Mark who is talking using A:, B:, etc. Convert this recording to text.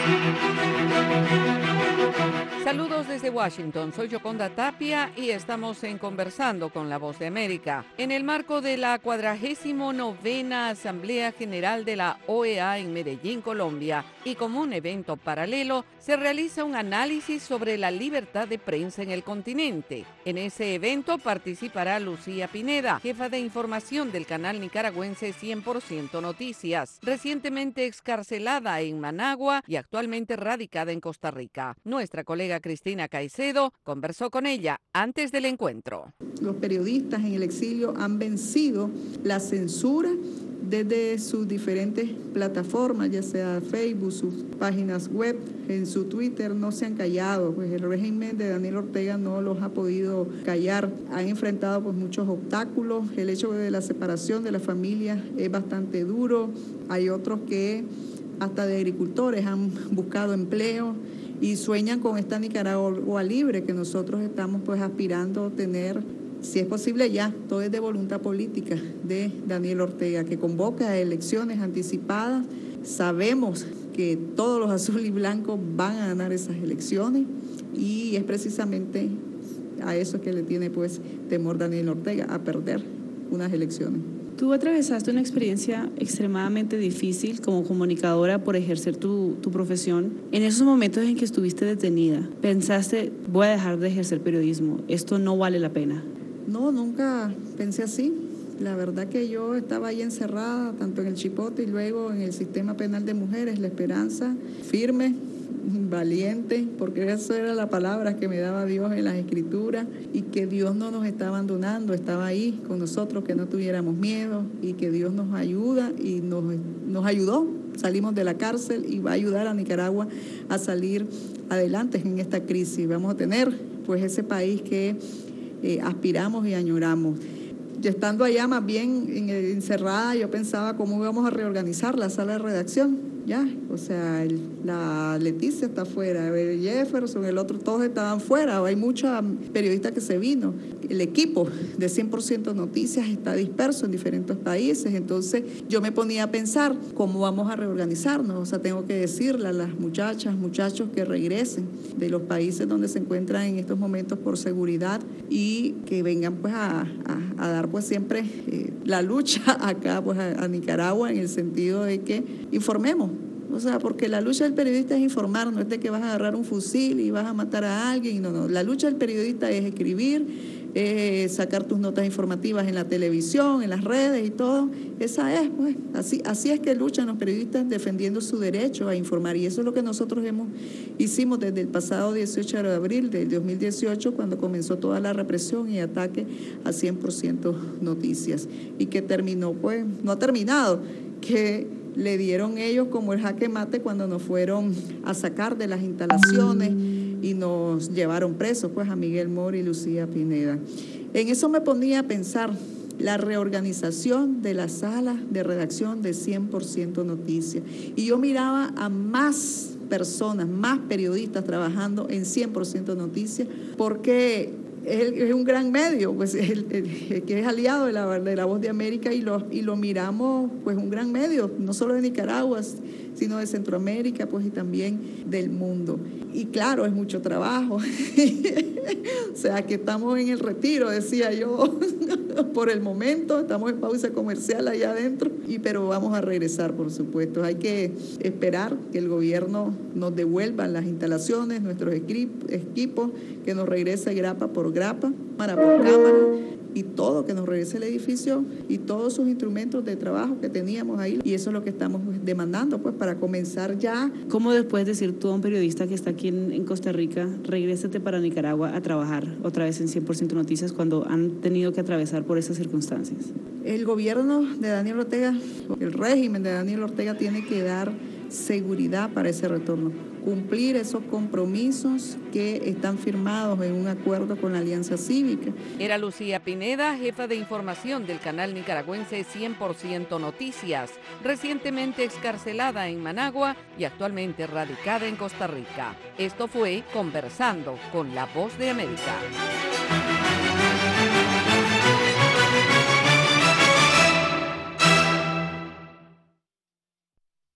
A: Saludos desde Washington, soy Yoconda Tapia y estamos en Conversando con la Voz de América. En el marco de la 49ª Asamblea General de la OEA en Medellín, Colombia, y como un evento paralelo, se realiza un análisis sobre la libertad de prensa en el continente. En ese evento participará Lucía Pineda, jefa de información del canal nicaragüense 100% Noticias, recientemente excarcelada en Managua y actualmente radicada en Costa Rica. Nuestra colega Cristina Caicedo conversó con ella antes del encuentro.
B: Los periodistas en el exilio han vencido la censura desde sus diferentes plataformas, ya sea Facebook, sus páginas web, en su Twitter, no se han callado, pues el régimen de Daniel Ortega no los ha podido callar. Han enfrentado pues muchos obstáculos, el hecho de la separación de la familia es bastante duro, hay otros que hasta de agricultores han buscado empleo y sueñan con esta Nicaragua libre que nosotros estamos pues aspirando a tener, si es posible ya, todo es de voluntad política de Daniel Ortega, que convoca a elecciones anticipadas. Sabemos que todos los azules y blancos van a ganar esas elecciones y es precisamente a eso que le tiene pues temor Daniel Ortega, a perder unas elecciones.
C: Tú atravesaste una experiencia extremadamente difícil como comunicadora por ejercer tu profesión. En esos momentos en que estuviste detenida, ¿pensaste, voy a dejar de ejercer periodismo, esto no vale la pena?
B: No, nunca pensé así. La verdad que yo estaba ahí encerrada, tanto en el Chipote y luego en el sistema penal de mujeres, La Esperanza, firme, valiente, porque eso era la palabra que me daba Dios en las escrituras, y que Dios no nos está abandonando, estaba ahí con nosotros, que no tuviéramos miedo y que Dios nos ayuda y nos ayudó. Salimos de la cárcel y va a ayudar a Nicaragua a salir adelante en esta crisis. Vamos a tener pues ese país que aspiramos y añoramos. Yo estando allá más bien encerrada, yo pensaba cómo íbamos a reorganizar la sala de redacción, ya, o sea, la Leticia está fuera, el Jefferson, el otro, todos estaban fuera, hay mucha periodista que se vino, el equipo de 100% Noticias está disperso en diferentes países, entonces yo me ponía a pensar cómo vamos a reorganizarnos, o sea, tengo que decirle a las muchachas, muchachos que regresen de los países donde se encuentran en estos momentos por seguridad y que vengan pues a dar pues siempre la lucha acá pues a Nicaragua en el sentido de que informemos. O sea, porque la lucha del periodista es informar, no es de que vas a agarrar un fusil y vas a matar a alguien, no. La lucha del periodista es escribir, sacar tus notas informativas en la televisión, en las redes y todo. Esa es, pues, así es que luchan los periodistas defendiendo su derecho a informar. Y eso es lo que nosotros hicimos desde el pasado 18 de abril del 2018, cuando comenzó toda la represión y ataque a 100% Noticias. Y que terminó, pues, no ha terminado, que le dieron ellos como el jaque mate cuando nos fueron a sacar de las instalaciones y nos llevaron presos, pues a Miguel Mora y Lucía Pineda. En eso me ponía a pensar la reorganización de la sala de redacción de 100% Noticias. Y yo miraba a más personas, más periodistas trabajando en 100% Noticias, porque es un gran medio, pues que es aliado de la Voz de América y lo miramos, pues un gran medio, no solo de Nicaragua, sino de Centroamérica, pues y también del mundo. Y claro, es mucho trabajo, o sea que estamos en el retiro, decía yo, por el momento, estamos en pausa comercial allá adentro, pero vamos a regresar, por supuesto. Hay que esperar que el gobierno nos devuelva las instalaciones, nuestros equipos, que nos regrese grapa por grapa, cámara por cámara, y todo, que nos regrese el edificio y todos sus instrumentos de trabajo que teníamos ahí. Y eso es lo que estamos demandando, pues, para comenzar ya.
C: ¿Cómo después decir tú a un periodista que está aquí en Costa Rica, regrésate para Nicaragua a trabajar otra vez en 100% Noticias cuando han tenido que atravesar por esas circunstancias?
B: El gobierno de Daniel Ortega, el régimen de Daniel Ortega tiene que dar seguridad para ese retorno, cumplir esos compromisos que están firmados en un acuerdo con la Alianza Cívica.
A: Era Lucía Pineda, jefa de información del canal nicaragüense 100% Noticias, recientemente excarcelada en Managua y actualmente radicada en Costa Rica. Esto fue Conversando con la Voz de América.